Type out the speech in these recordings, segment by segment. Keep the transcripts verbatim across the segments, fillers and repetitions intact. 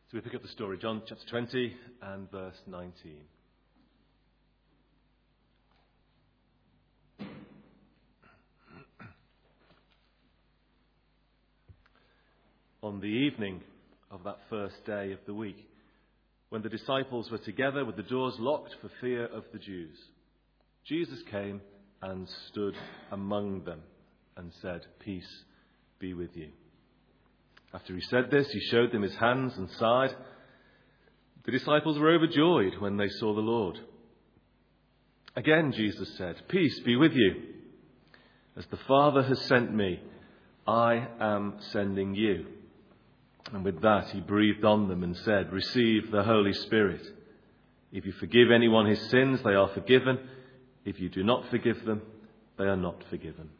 So we pick up the story, John chapter twenty and verse nineteen. On the evening of that first day of the week, when the disciples were together with the doors locked for fear of the Jews, Jesus came and stood among them and said, "Peace be with you." After he said this, he showed them his hands and side. The disciples were overjoyed when they saw the Lord. Again, Jesus said, "Peace be with you. As the Father has sent me, I am sending you." And with that, he breathed on them and said, "Receive the Holy Spirit. If you forgive anyone his sins, they are forgiven. If you do not forgive them, they are not forgiven."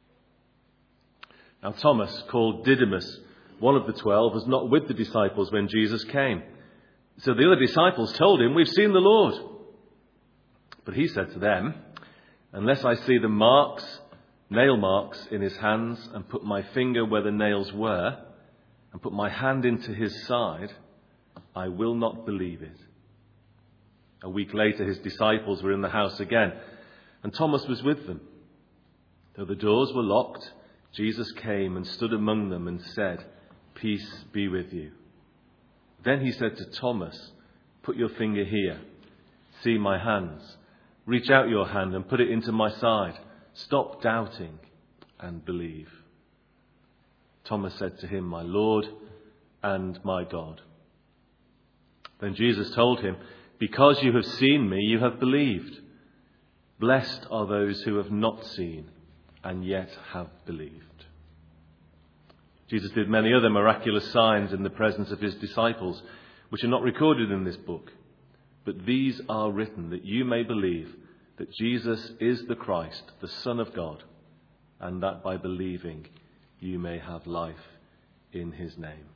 Now Thomas, called Didymus, one of the twelve, was not with the disciples when Jesus came. So the other disciples told him, "We've seen the Lord." But he said to them, "Unless I see the marks, nail marks in his hands, and put my finger where the nails were, and put my hand into his side, I will not believe it." A week later, his disciples were in the house again, and Thomas was with them. Though the doors were locked, Jesus came and stood among them and said, "Peace be with you." Then he said to Thomas, "Put your finger here. See my hands. Reach out your hand and put it into my side. Stop doubting and believe." Thomas said to him, "My Lord and my God." Then Jesus told him, "Because you have seen me, you have believed. Blessed are those who have not seen and yet have believed." Jesus did many other miraculous signs in the presence of his disciples, which are not recorded in this book. But these are written that you may believe that Jesus is the Christ, the Son of God, and that by believing you may have life in his name.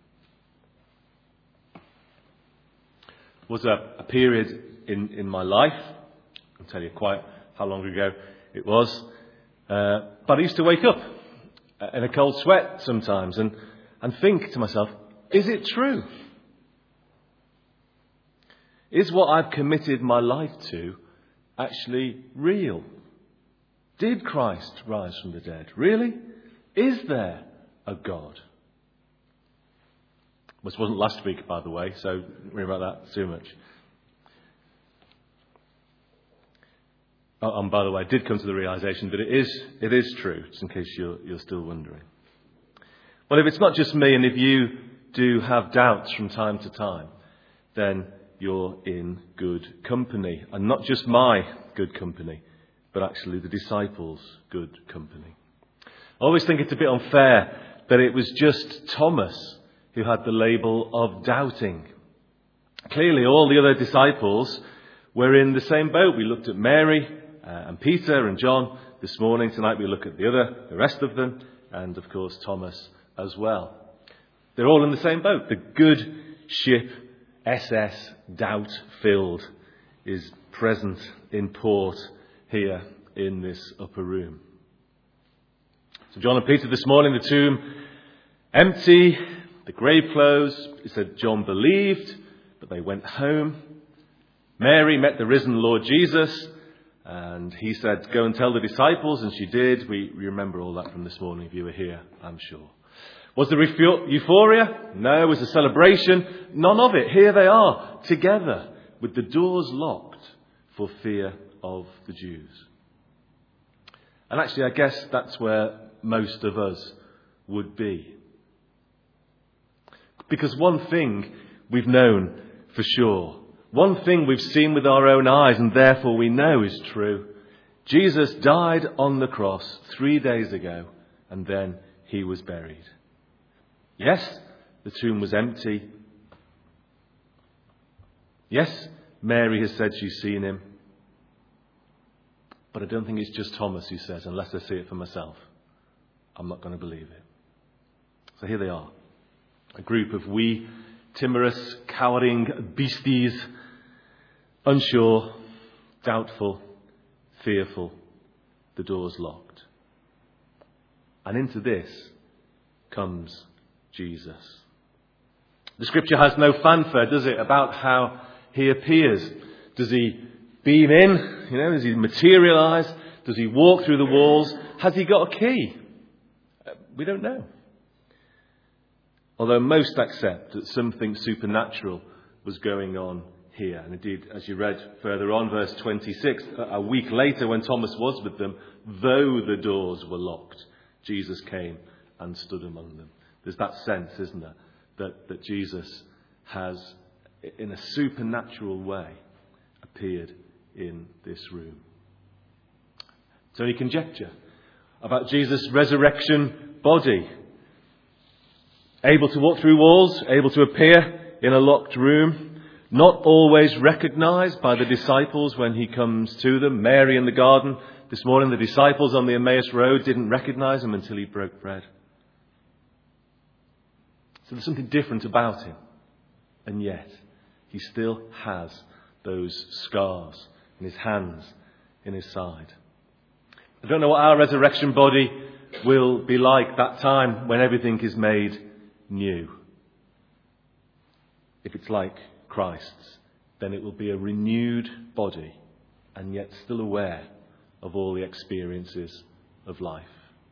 There was a, a period in, in my life, I'll tell you quite how long ago it was, uh, but I used to wake up in a cold sweat sometimes and, and think to myself, is it true? Is what I've committed my life to actually real? Did Christ rise from the dead? Really? Is there a God? This wasn't last week, by the way, so don't worry about that too much. Oh, and by the way, I did come to the realisation that it is it is true, just in case you're, you're still wondering. Well, if it's not just me, and if you do have doubts from time to time, then you're in good company. And not just my good company, but actually the disciples' good company. I always think it's a bit unfair that it was just Thomas who had the label of doubting. Clearly, all the other disciples were in the same boat. We looked at Mary uh, and Peter and John this morning. Tonight we look at the other, the rest of them, and of course Thomas as well. They're all in the same boat. The good ship S S Doubt-Filled is present in port here in this upper room. So John and Peter this morning, the tomb empty, the grave closed. It said John believed, but they went home. Mary met the risen Lord Jesus, and he said, "Go and tell the disciples," and she did. We, we remember all that from this morning, if you were here, I'm sure. Was there euphoria? No. Was there celebration? None of it. Here they are, together, with the doors locked for fear of the Jews. And actually, I guess that's where most of us would be. Because one thing we've known for sure, one thing we've seen with our own eyes and therefore we know is true. Jesus died on the cross three days ago and then he was buried. Yes, the tomb was empty. Yes, Mary has said she's seen him. But I don't think it's just Thomas who says, unless I see it for myself, I'm not going to believe it. So here they are. A group of wee, timorous, cowering beasties, unsure, doubtful, fearful, the doors locked. And into this comes Jesus. The scripture has no fanfare, does it, about how he appears. Does he beam in? You know, does he materialise? Does he walk through the walls? Has he got a key? Uh, we don't know. Although most accept that something supernatural was going on here. And indeed, as you read further on, verse twenty-six, a week later when Thomas was with them, though the doors were locked, Jesus came and stood among them. There's that sense, isn't there, that, that Jesus has, in a supernatural way, appeared in this room. It's only conjecture about Jesus' resurrection body. Able to walk through walls, able to appear in a locked room, not always recognised by the disciples when he comes to them. Mary in the garden this morning, the disciples on the Emmaus Road didn't recognise him until he broke bread. So there's something different about him. And yet, he still has those scars in his hands, in his side. I don't know what our resurrection body will be like that time when everything is made new. If it's like Christ's, then it will be a renewed body and yet still aware of all the experiences of life.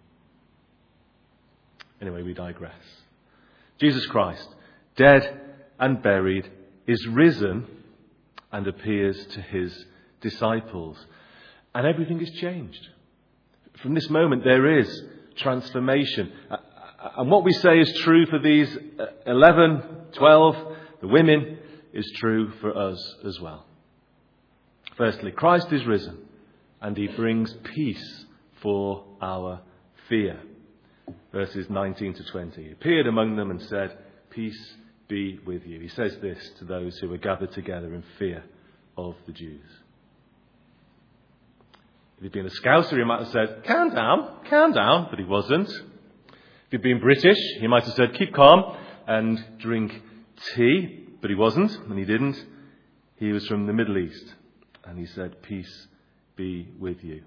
Anyway, we digress. Jesus Christ, dead and buried, is risen and appears to his disciples. And everything has changed. From this moment there is transformation. And what we say is true for these eleven, twelve, the women, is true for us as well. Firstly, Christ is risen and he brings peace for our fear. Verses nineteen to twenty. He appeared among them and said, "Peace be with you." He says this to those who were gathered together in fear of the Jews. If he'd been a Scouser, he might have said, "Calm down, calm down," but he wasn't. If he'd been British, he might have said, "Keep calm and drink tea," but he wasn't, and he didn't. He was from the Middle East, and he said, "Peace be with you."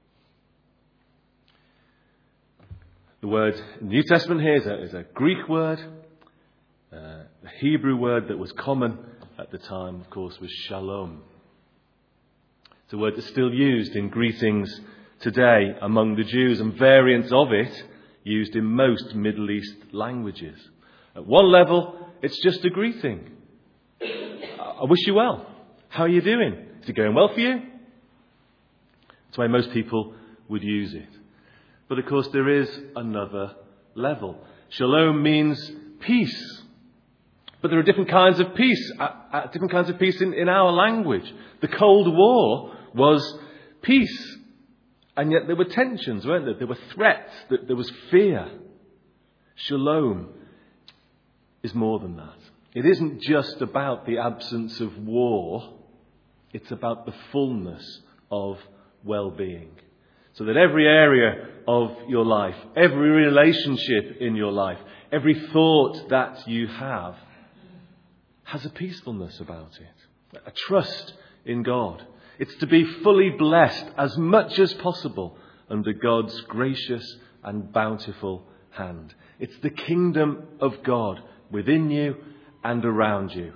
The word in the New Testament here is a, is a Greek word. Uh, the Hebrew word that was common at the time, of course, was shalom. It's a word that's still used in greetings today among the Jews, and variants of it used in most Middle East languages. At one level, it's just a greeting. I wish you well. How are you doing? Is it going well for you? That's the way most people would use it. But of course, there is another level. Shalom means peace. But there are different kinds of peace, uh, uh, different kinds of peace in, in our language. The Cold War was peace. And yet there were tensions, weren't there? There were threats, there was fear. Shalom is more than that. It isn't just about the absence of war. It's about the fullness of well-being. So that every area of your life, every relationship in your life, every thought that you have has a peacefulness about it. A trust in God. It's to be fully blessed as much as possible under God's gracious and bountiful hand. It's the kingdom of God within you and around you.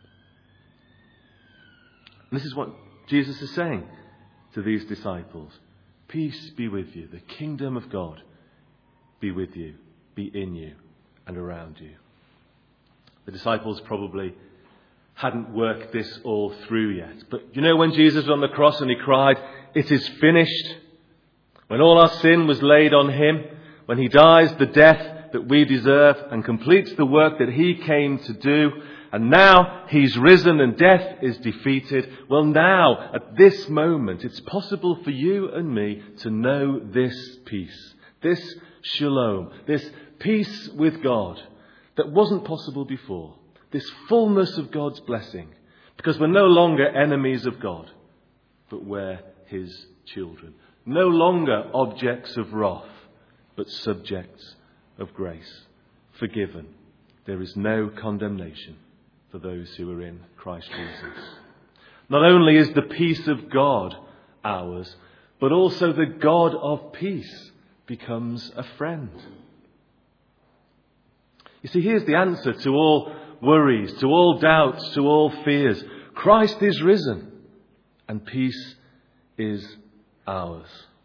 And this is what Jesus is saying to these disciples. Peace be with you. The kingdom of God be with you, be in you and around you. The disciples probably hadn't worked this all through yet. But you know, when Jesus was on the cross and he cried, "It is finished," when all our sin was laid on him, when he dies the death that we deserve and completes the work that he came to do, and now he's risen and death is defeated. Well, now, at this moment, it's possible for you and me to know this peace, this shalom, this peace with God that wasn't possible before. This fullness of God's blessing, because we're no longer enemies of God, but we're his children. No longer objects of wrath, but subjects of grace. Forgiven. There is no condemnation for those who are in Christ Jesus. Not only is the peace of God ours, but also the God of peace becomes a friend. You see, here's the answer to all worries, to all doubts, to all fears. Christ is risen, and peace is ours.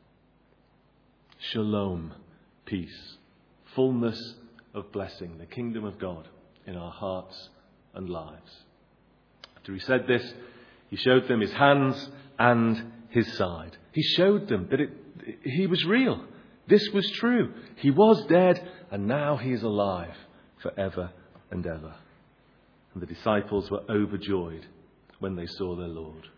Shalom, peace, fullness of blessing, the kingdom of God in our hearts and lives. After he said this, he showed them his hands and his side. He showed them that it, he was real. This was true. He was dead, and now he is alive forever and ever. And the disciples were overjoyed when they saw their Lord.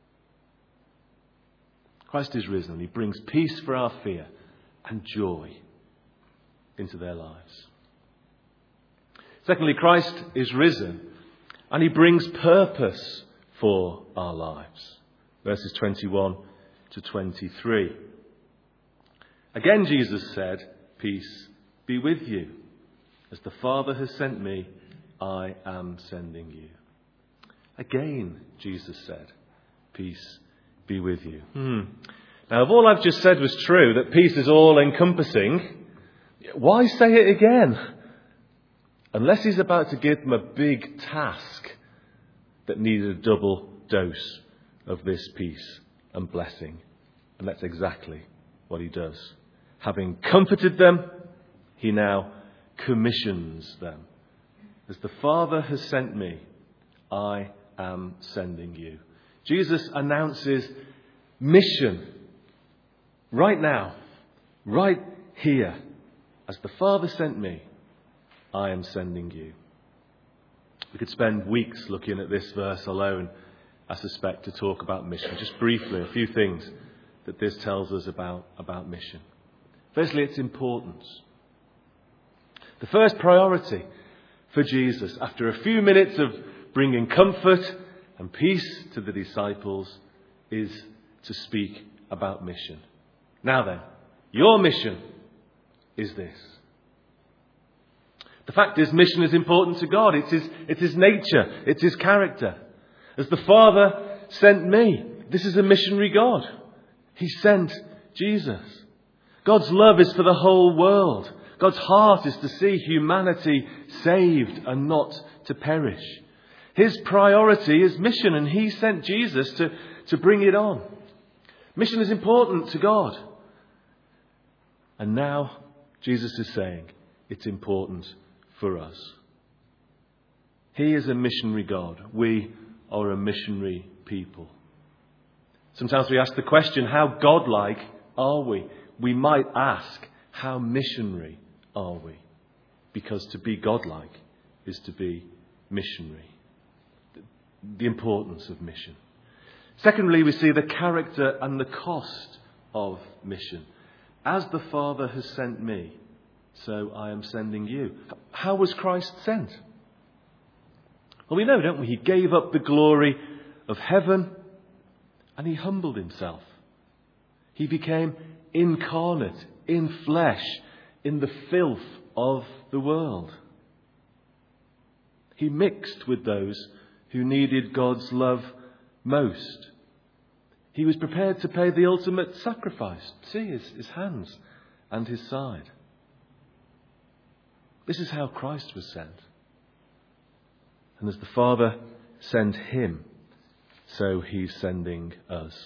Christ is risen. He brings peace for our fear and joy into their lives. Secondly, Christ is risen, and he brings purpose for our lives. Verses twenty-one to twenty-three. Again Jesus said, "Peace be with you. As the Father has sent me, I am sending you." Again Jesus said, "Peace be with you." Hmm. Now, if all I've just said was true, that peace is all-encompassing, why say it again? Unless he's about to give them a big task that needed a double dose of this peace and blessing. And that's exactly what he does. Having comforted them, he now commissions them. As the Father has sent me, I am sending you. Jesus announces mission right now, right here. As the Father sent me, I am sending you. We could spend weeks looking at this verse alone, I suspect, to talk about mission. Just briefly, a few things that this tells us about, about mission. Firstly, its importance. The first priority for Jesus, after a few minutes of bringing comfort and peace to the disciples, is to speak about mission. Now then, your mission is this. The fact is, mission is important to God. It's his, it's his nature. It's his character. As the Father sent me, this is a missionary God. He sent Jesus. God's love is for the whole world. God's heart is to see humanity saved and not to perish. His priority is mission, and he sent Jesus to, to bring it on. Mission is important to God. And now Jesus is saying it's important for us. He is a missionary God. We are a missionary people. Sometimes we ask the question, how godlike are we? We might ask, how missionary are we? Because to be godlike is to be missionary. The importance of mission. Secondly, we see the character and the cost of mission. As the Father has sent me, so I am sending you. How was Christ sent? Well, we know, don't we? He gave up the glory of heaven and he humbled himself. He became incarnate, in flesh, in the filth of the world. He mixed with those who needed God's love most. He was prepared to pay the ultimate sacrifice. See his, his hands and his side. This is how Christ was sent. And as the Father sent him, so he's sending us.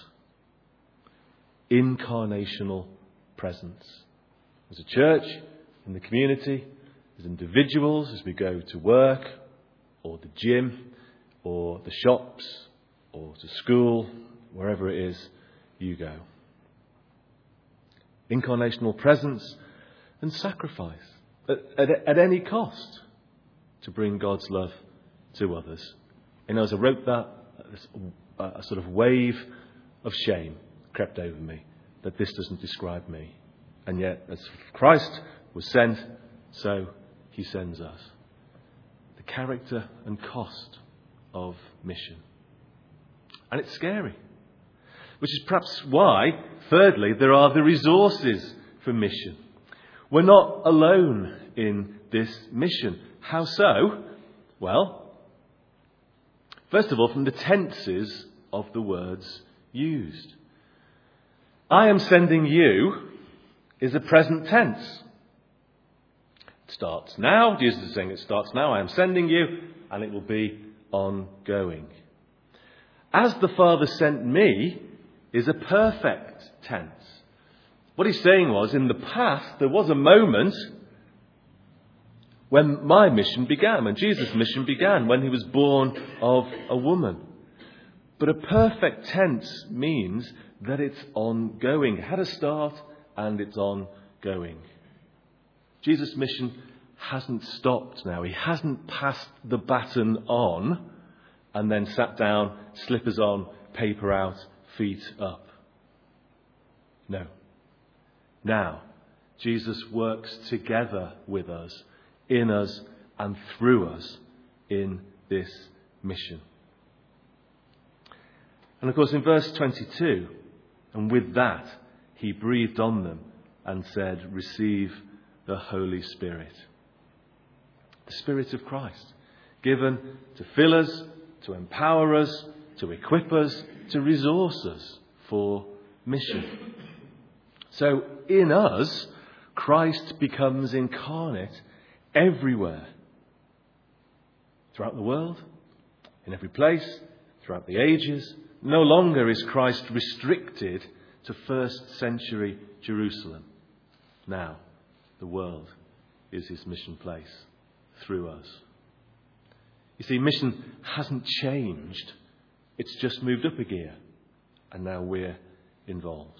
Incarnational presence. As a church, in the community, as individuals, as we go to work, or the gym, or the shops, or to school, wherever it is you go. Incarnational presence and sacrifice at, at, at any cost to bring God's love to others. And as I wrote that, a sort of wave of shame crept over me that this doesn't describe me. And yet, as Christ was sent, so he sends us. The character and cost of mission. And it's scary. Which is perhaps why, thirdly, there are the resources for mission. We're not alone in this mission. How so? Well, first of all, from the tenses of the words used. I am sending you is a present tense. starts now. Jesus is saying it starts now. I am sending you, and it will be ongoing. As the Father sent me is a perfect tense. What he's saying was, in the past, there was a moment when my mission began, when Jesus' mission began, when he was born of a woman. But a perfect tense means that it's ongoing. It had a start and it's ongoing. Jesus' mission hasn't stopped now. He hasn't passed the baton on and then sat down, slippers on, paper out, feet up. No. Now, Jesus works together with us, in us and through us in this mission. And of course in verse twenty-two, and with that he breathed on them and said, receive the Holy Spirit. The Spirit of Christ, given to fill us, to empower us, to equip us, to resource us for mission. So in us, Christ becomes incarnate everywhere. Throughout the world, in every place, throughout the ages. No longer is Christ restricted to first century Jerusalem. Now, the world is his mission place through us. You see, mission hasn't changed. It's just moved up a gear. And now we're involved.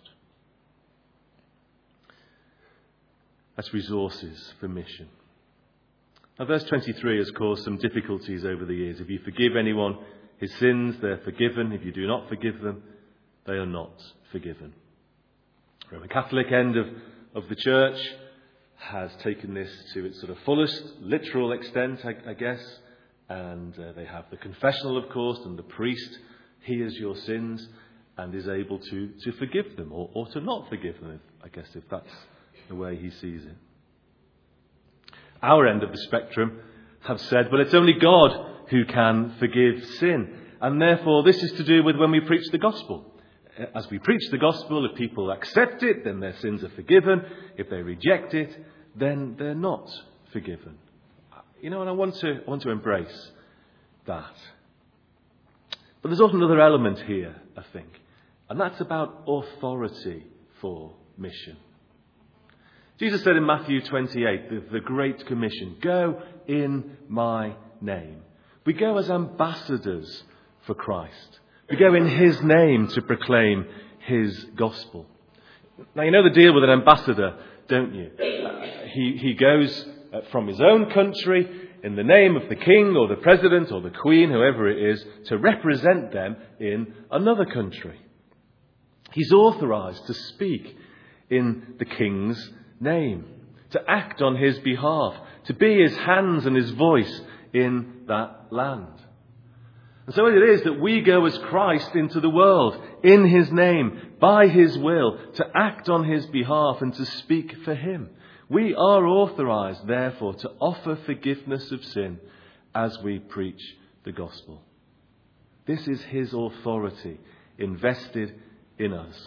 That's resources for mission. Now, verse twenty-three has caused some difficulties over the years. If you forgive anyone his sins, they're forgiven. If you do not forgive them, they are not forgiven. The Roman Catholic end of, of the church has taken this to its sort of fullest, literal extent, I, I guess. And uh, they have the confessional, of course, and the priest hears your sins and is able to, to forgive them or, or to not forgive them, if, I guess, if that's the way he sees it. Our end of the spectrum have said, well, it's only God who can forgive sin. And therefore, this is to do with when we preach the gospel. As we preach the gospel, if people accept it, then their sins are forgiven. If they reject it, then they're not forgiven. You know, and I want to I want to embrace that. But there's also another element here, I think. And that's about authority for mission. Jesus said in Matthew twenty-eight, the, the Great Commission, go in my name. We go as ambassadors for Christ. We go in his name to proclaim his gospel. Now, you know the deal with an ambassador, don't you? Uh, he, he goes from his own country in the name of the king or the president or the queen, whoever it is, to represent them in another country. He's authorized to speak in the king's name, to act on his behalf, to be his hands and his voice in that land. And so it is that we go as Christ into the world, in his name, by his will, to act on his behalf and to speak for him. We are authorized, therefore, to offer forgiveness of sin as we preach the gospel. This is his authority invested in us.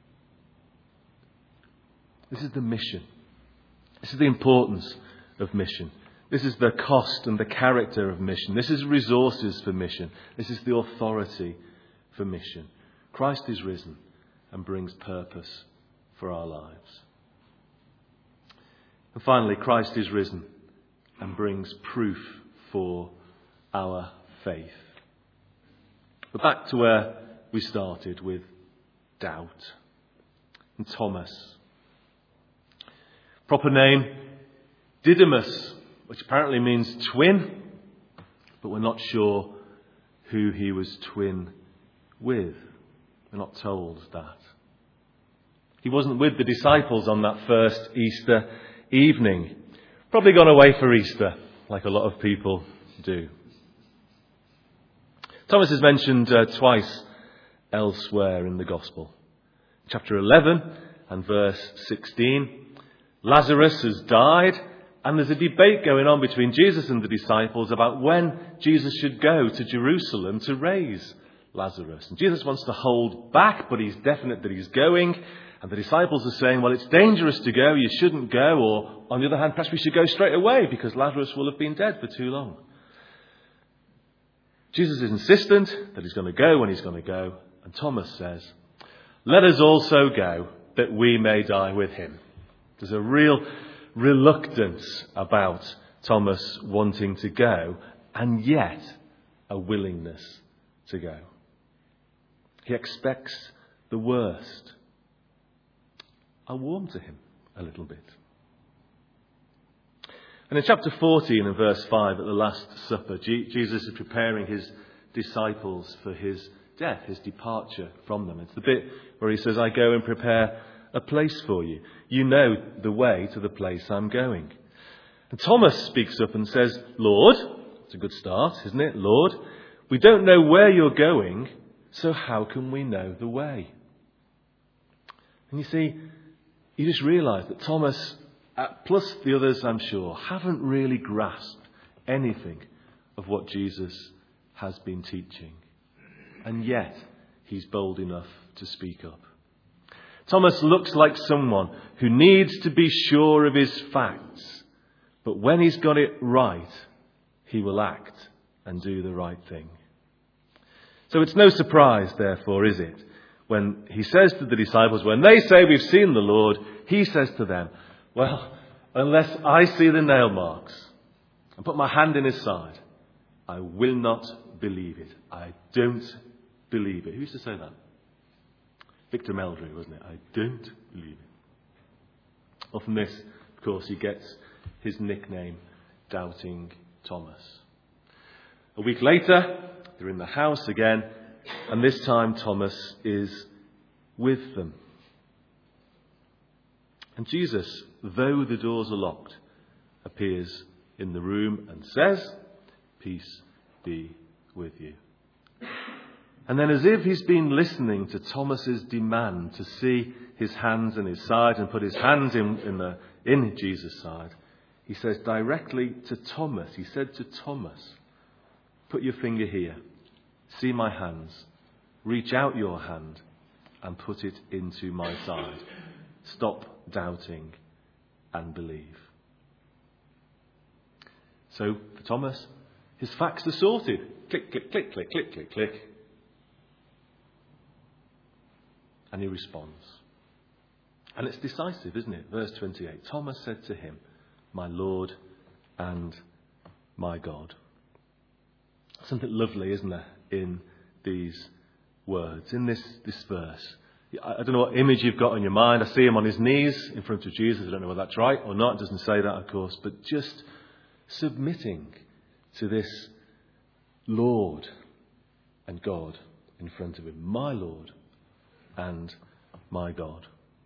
This is the mission. This is the importance of mission. This is the cost and the character of mission. This is resources for mission. This is the authority for mission. Christ is risen and brings purpose for our lives. And finally, Christ is risen and brings proof for our faith. But back to where we started with doubt. And Thomas. Proper name, Didymus, which apparently means twin, but we're not sure who he was twin with. We're not told that. He wasn't with the disciples on that first Easter evening. Probably gone away for Easter, like a lot of people do. Thomas is mentioned uh, twice elsewhere in the Gospel. Chapter eleven and verse sixteen. Lazarus has died, and there's a debate going on between Jesus and the disciples about when Jesus should go to Jerusalem to raise Lazarus. And Jesus wants to hold back, but he's definite that he's going. And the disciples are saying, well, it's dangerous to go, you shouldn't go, or on the other hand, perhaps we should go straight away because Lazarus will have been dead for too long. Jesus is insistent that he's going to go when he's going to go, and Thomas says, let us also go that we may die with him. There's a real reluctance about Thomas wanting to go, and yet a willingness to go. He expects the worst. I warm to him a little bit. And in chapter fourteen and verse five, at the Last Supper, Jesus is preparing his disciples for his death, his departure from them. It's the bit where he says, I go and prepare a place for you. You know the way to the place I'm going. And Thomas speaks up and says, Lord, it's a good start, isn't it? Lord, we don't know where you're going, so how can we know the way? And you see, you just realise that Thomas, uh, plus the others I'm sure, haven't really grasped anything of what Jesus has been teaching. And yet, he's bold enough to speak up. Thomas looks like someone who needs to be sure of his facts. But when he's got it right, he will act and do the right thing. So it's no surprise, therefore, is it, when he says to the disciples, when they say we've seen the Lord, he says to them, well, unless I see the nail marks and put my hand in his side, I will not believe it. I don't believe it. Who used to say that? Victor Meldrew, wasn't it? I don't believe it. Well, from this, of course, he gets his nickname, Doubting Thomas. A week later, they're in the house again, and this time Thomas is with them. And Jesus, though the doors are locked, appears in the room and says, peace be with you. And then, as if he's been listening to Thomas's demand to see his hands in his side and put his hands in, in, the, in Jesus' side, he says directly to Thomas, he said to Thomas, put your finger here, see my hands, reach out your hand and put it into my side. Stop doubting and believe. So, for Thomas, his facts are sorted. Click, click, click, click, click, click, click. And he responds. And it's decisive, isn't it? Verse twenty-eight. Thomas said to him, my Lord and my God. Something lovely, isn't there, in these words, in this, this verse. I don't know what image you've got in your mind. I see him on his knees in front of Jesus. I don't know whether that's right or not. It doesn't say that, of course. But just submitting to this Lord and God in front of him. My Lord and my God.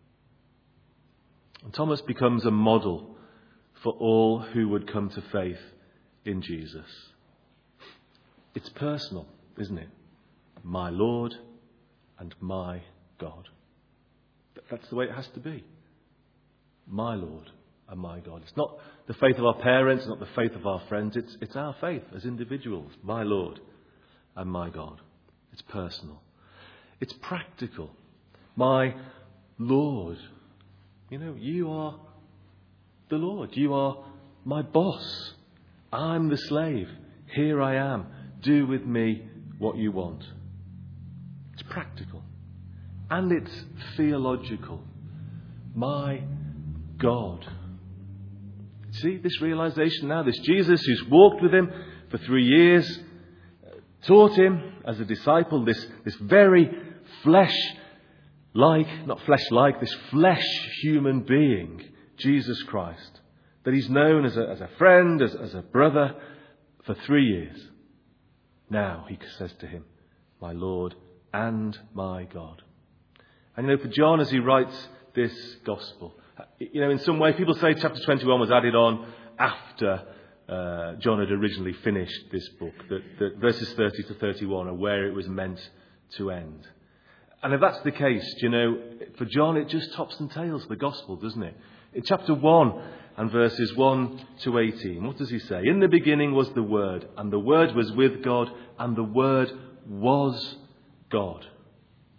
And Thomas becomes a model for all who would come to faith in Jesus. It's personal, isn't it? My Lord and my God. That's the way it has to be. My Lord and my God. It's not the faith of our parents, it's not the faith of our friends. It's, it's our faith as individuals. My Lord and my God. It's personal. It's practical. My Lord. You know, you are the Lord. You are my boss. I'm the slave. Here I am. Do with me what you want. It's practical. And it's theological. My God. See this realization now? This Jesus who's walked with him for three years, taught him as a disciple, this, this very flesh-like, not flesh-like, this flesh human being, Jesus Christ, that he's known as a, as a friend, as, as a brother for three years. Now he says to him, my Lord and my God. And you know, for John, as he writes this gospel, you know, in some way, people say chapter twenty-one was added on after uh, John had originally finished this book, that, that verses thirty to thirty-one are where it was meant to end. And if that's the case, you know, for John, it just tops and tails the gospel, doesn't it? In chapter one and verses one to eighteen, what does he say? In the beginning was the Word, and the Word was with God, and the Word was God.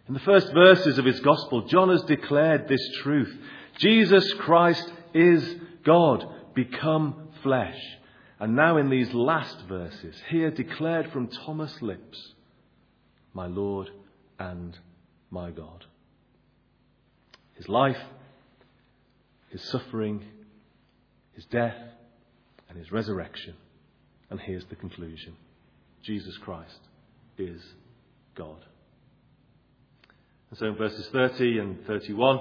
In the first verses of his gospel, John has declared this truth. Jesus Christ is God, become flesh. And now in these last verses, here declared from Thomas' lips, my Lord and my God. His life, his suffering, his death, and his resurrection. And here's the conclusion. Jesus Christ is God. And so in verses thirty and thirty-one,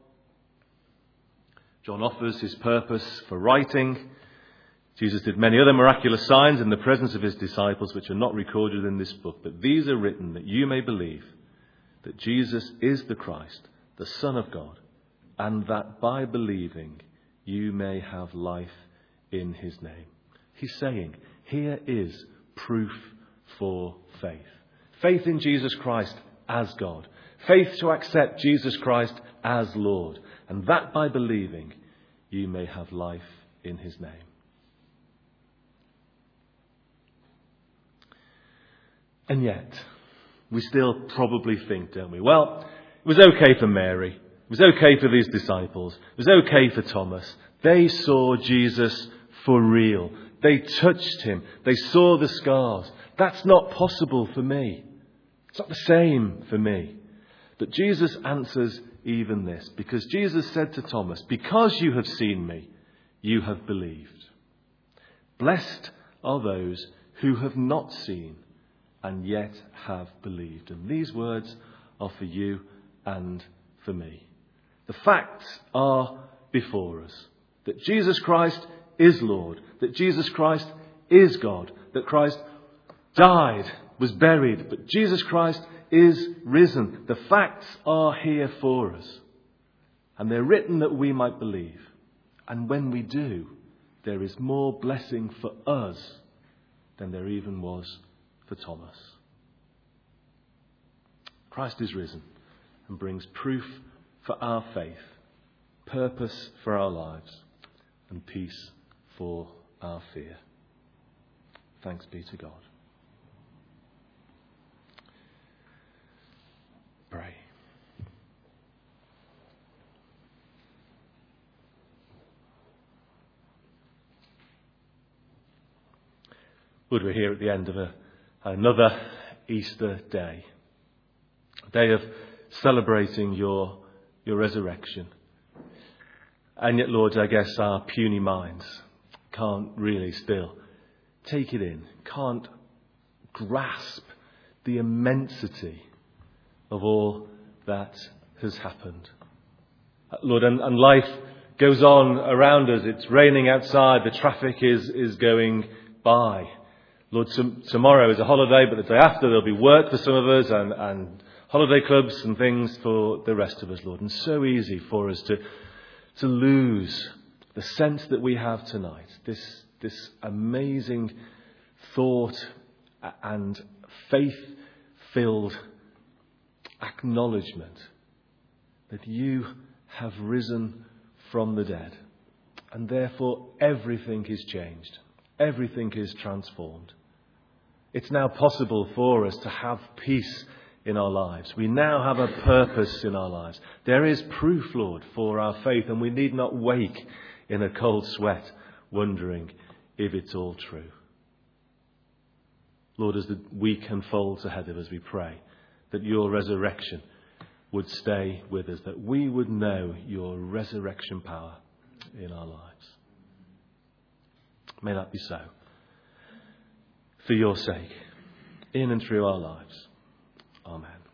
John offers his purpose for writing. Jesus did many other miraculous signs in the presence of his disciples, which are not recorded in this book. But these are written that you may believe that Jesus is the Christ, the Son of God, and that by believing you may have life in his name. He's saying, here is proof for faith. Faith in Jesus Christ as God. Faith to accept Jesus Christ as Lord. And that by believing you may have life in his name. And yet, we still probably think, don't we? Well, it was okay for Mary. It was okay for these disciples. It was okay for Thomas. They saw Jesus for real. They touched him. They saw the scars. That's not possible for me. It's not the same for me. But Jesus answers even this, because Jesus said to Thomas, because you have seen me, you have believed. Blessed are those who have not seen and yet have believed. And these words are for you and for me. The facts are before us. That Jesus Christ is Lord. That Jesus Christ is God. That Christ died, was buried, but Jesus Christ is risen. The facts are here for us. And they're written that we might believe. And when we do, there is more blessing for us than there even was for Thomas. Christ is risen and brings proof for our faith, purpose for our lives, and peace for our fear. Thanks be to God. Pray. Lord, we're here at the end of a, another Easter day. A day of celebrating your, your resurrection. And yet, Lord, I guess our puny minds can't really still take it in, can't grasp the immensity of all that has happened. Lord, and, and life goes on around us. It's raining outside. The traffic is, is going by. Lord, t- tomorrow is a holiday, but the day after there'll be work for some of us and, and holiday clubs and things for the rest of us, Lord. And so easy for us to, to lose the sense that we have tonight, this, this amazing thought and faith-filled acknowledgement that you have risen from the dead. And therefore everything is changed. Everything is transformed. It's now possible for us to have peace in our lives. We now have a purpose in our lives. There is proof, Lord, for our faith, and we need not wake in a cold sweat wondering if it's all true. Lord, as the week unfolds ahead of us, we pray that your resurrection would stay with us, that we would know your resurrection power in our lives. May that be so. For your sake, in and through our lives. Amen.